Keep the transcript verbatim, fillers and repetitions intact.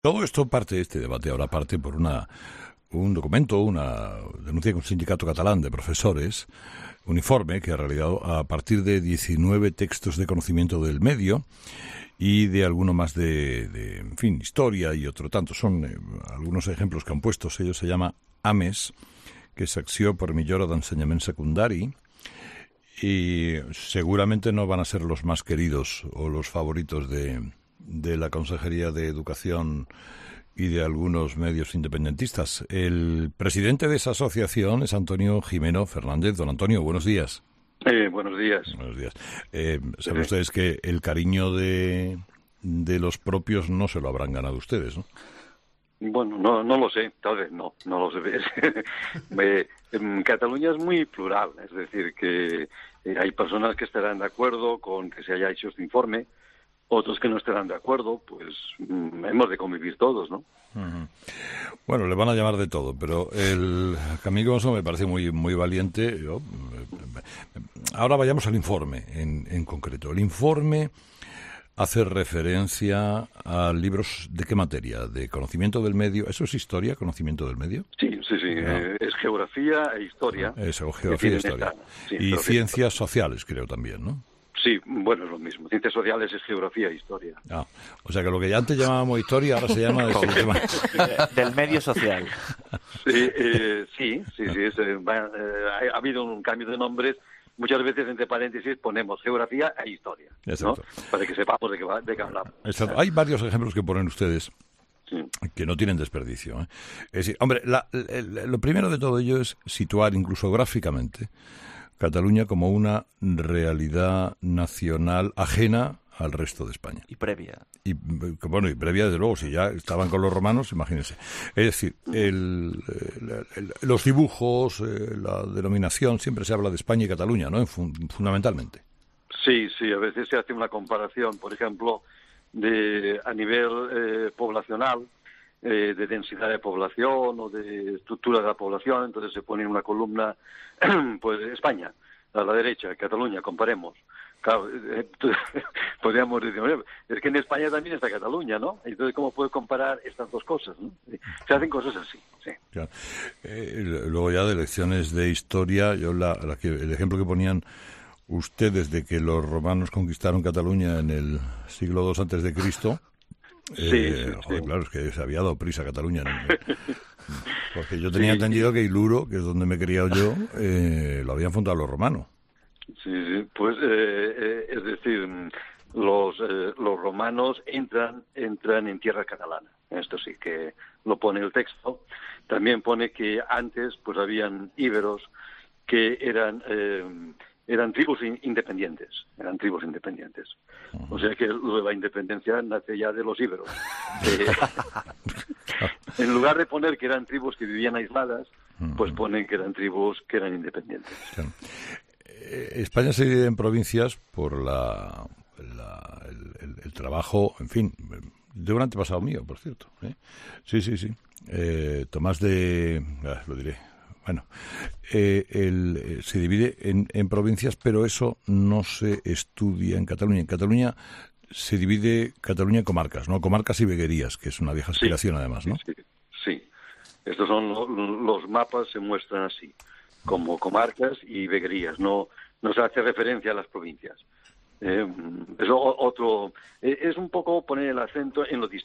Todo esto parte, este debate ahora parte por una un documento, una denuncia de un sindicato catalán de profesores, un informe que ha realizado a partir de diecinueve textos de conocimiento del medio y de alguno más de, de en fin, historia y otro tanto. Son eh, algunos ejemplos que han puesto. Ellos se llama AMES, que es Acció per Millora d'Ensenyament Secundari, y seguramente no van a ser los más queridos o los favoritos de, de la Consejería de Educación y de algunos medios independentistas. El presidente de esa asociación es Antonio Gimeno Fernández. Don Antonio, buenos días. Eh, buenos días. Buenos días. Eh, saben ustedes que el cariño de, de los propios no se lo habrán ganado ustedes, ¿no? Bueno, no, no lo sé, tal vez no, no lo sé. eh, en Cataluña es muy plural, es decir, que eh, hay personas que estarán de acuerdo con que se haya hecho este informe, otros que no estarán de acuerdo, pues mm, hemos de convivir todos, ¿no? Uh-huh. Bueno, le van a llamar de todo, pero el amigo eso me parece muy muy valiente. Yo, ahora vayamos al informe en, en concreto. El informe hace referencia a libros de qué materia, de conocimiento del medio. ¿Eso es historia, conocimiento del medio? Sí, sí, sí. No. Eh, es geografía e historia. Eso, geografía e historia. Sí, y ciencias sociales, creo también, ¿no? Sí, bueno, es lo mismo. Ciencias sociales es geografía e historia. Ah, o sea que lo que ya antes llamábamos historia ahora se llama... del medio social. Sí, eh, sí, sí, sí. Es, eh, ha, ha habido un cambio de nombres. Muchas veces, entre paréntesis, ponemos geografía e historia, ¿no? Para que sepamos de qué, va, de qué hablamos. Exacto. Hay varios ejemplos que ponen ustedes sí. que no tienen desperdicio, ¿eh? Es decir, hombre, la, la, lo primero de todo ello es situar, incluso gráficamente, Cataluña como una realidad nacional ajena al resto de España. Y previa. Y bueno, y previa, desde luego, si ya estaban con los romanos, imagínense. Es decir, el, el, el, los dibujos, eh, la denominación, siempre se habla de España y Cataluña, ¿no? Fun, fundamentalmente. Sí, sí, a veces se hace una comparación, por ejemplo, de a nivel eh, poblacional, eh, de densidad de población o de estructura de la población, entonces se pone en una columna, pues España, a la derecha, Cataluña, comparemos. Claro, eh, podríamos decir, es que en España también está Cataluña, ¿no? Entonces, ¿cómo puedes comparar estas dos cosas, ¿no? Se hacen cosas así, sí. Claro. Eh, luego ya de lecciones de historia, yo la, la que, el ejemplo que ponían ustedes de que los romanos conquistaron Cataluña en el siglo dos antes de Cristo, sí, eh, sí, joder, sí. Claro, es que se había dado prisa a Cataluña, ¿no? Porque yo tenía sí, entendido que Iluro, que es donde me he criado yo, eh, lo habían fundado los romanos. Sí, sí, pues eh, eh, es decir, los eh, los romanos entran entran en tierra catalana. Esto sí que lo pone el texto. También pone que antes pues habían íberos que eran eh, eran tribus in- independientes, eran tribus independientes. O sea que lo de la independencia nace ya de los íberos. Eh, en lugar de poner que eran tribus que vivían aisladas, pues ponen que eran tribus que eran independientes. Claro. España se divide en provincias por la, la el, el, el trabajo, en fin, de un antepasado mío, por cierto. ¿eh? Sí, sí, sí. Eh, Tomás de... Ah, lo diré. Bueno, eh, el, se divide en, en provincias, pero eso no se estudia en Cataluña. En Cataluña se divide Cataluña en comarcas, ¿no? Comarcas y veguerías, que es una vieja aspiración, sí, además, ¿no? Sí, sí. Estos son los, los mapas, se muestran así, como comarcas y veguerías, no no se hace referencia a las provincias. Eh, es otro, es un poco poner el acento en lo distinto.